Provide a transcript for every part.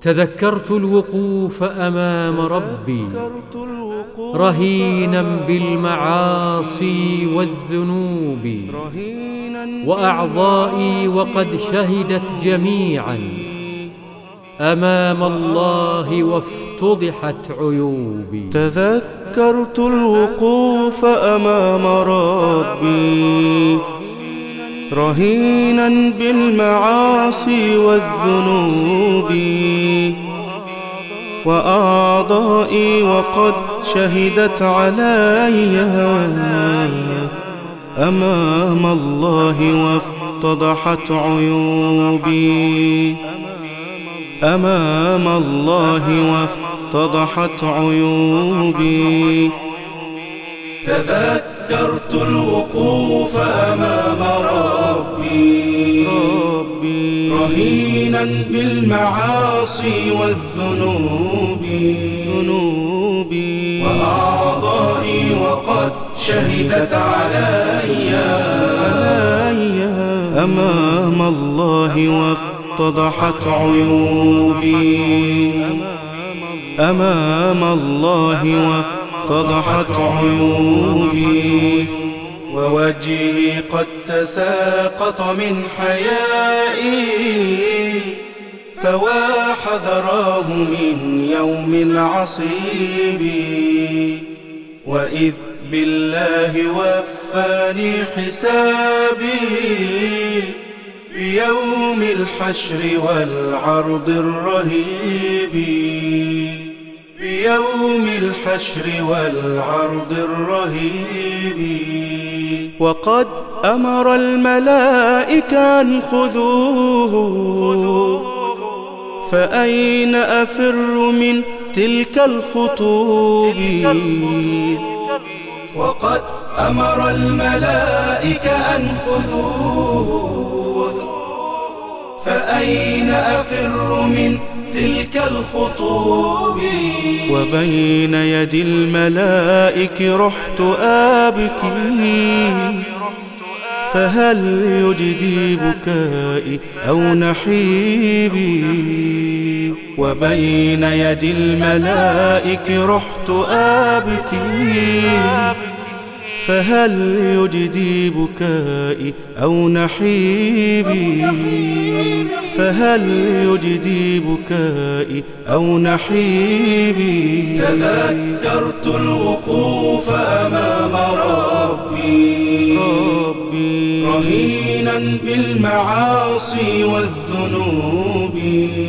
تذكرت الوقوف أمام ربي رهينا بالمعاصي والذنوب، وأعضائي وقد شهدت جميعا أمام الله وافتضحت عيوبي. تذكرت الوقوف أمام ربي رهينا بالمعاصي والذنوب، وأعضائي وقد شهدت علي أمام الله وافتضحت عيوبي، أمام الله وافتضحت عيوبي. تذكرت الوقوف أمام ربي رهينا بالمعاصي والذنوب، وأعضائي وقد شهدت علي أمام الله وافتضحت عيوبي، أمام الله وافتضحت عيوبي. ووجهي قد تساقط من حيائي، فوا حذراه من يوم العصيب، وإذ بالله وفاني حسابي بيوم الحشر والعرض الرهيب، بيوم الحشر والعرض الرهيب. وقد أمر الملائكة أن خذوه، فأين أفر من تلك الخطوب؟ وقد أمر الملائكة أن خذوه، فأين أفر من تلك الخطوب؟ وبين يدي الملائك رحت آبكي، فهل يجدي بكائي أو نحيبي؟ وبين يدي الملائك رحت آبكي، فهل يجدي بكائي أو نحيبي؟ فهل يجدي بكائي أو نحيبي؟ تذكرت الوقوف أمام ربي رهينا بالمعاصي والذنوب،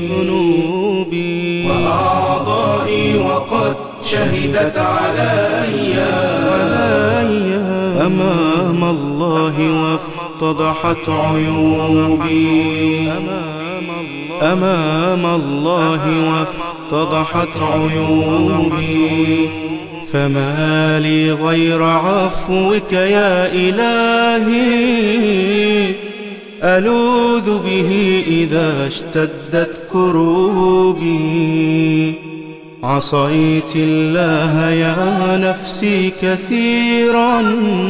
وأعضائي وقد شهدت علي أمام الله وافتضحت عيوبي، أمام الله وافتضحت عيوبي. فما لي غير عفوك يا إلهي، ألوذ به إذا اشتدت كروبي. عصيت الله يا نفسي كثيرا،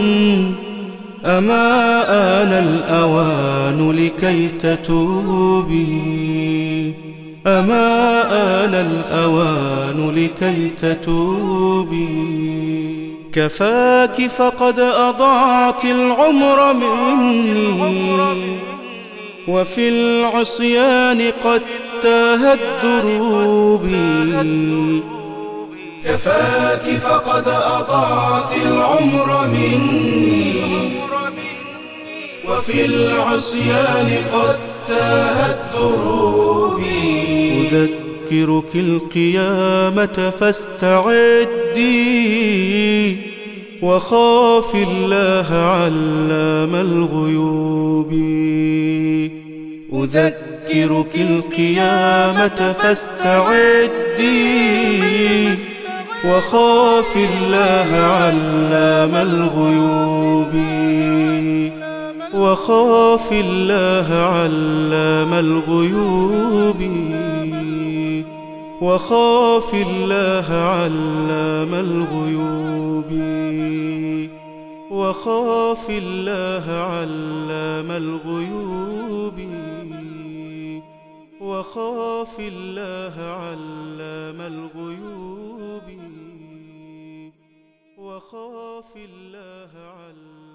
أما آن الأوان لكي تتوبي، أما آن الأوان لكي تتوبي. كفاك فقد أضعت العمر مني، وفي العصيان قد تاهت دروبي. كفاك فقد أضعت العمر مني، وفي العصيان قد تاهت دروبي. أذكرك القيامة فاستعدي، وخاف الله علام الغيوب. أذكرك القيامة فاستعدي، وخاف الله علام الغيوب. وخاف الله علام الغيوب. وخاف الله علام الغيوب. وخاف الله علام الغيوب. وخاف الله علام الغيوب وخاف الله علام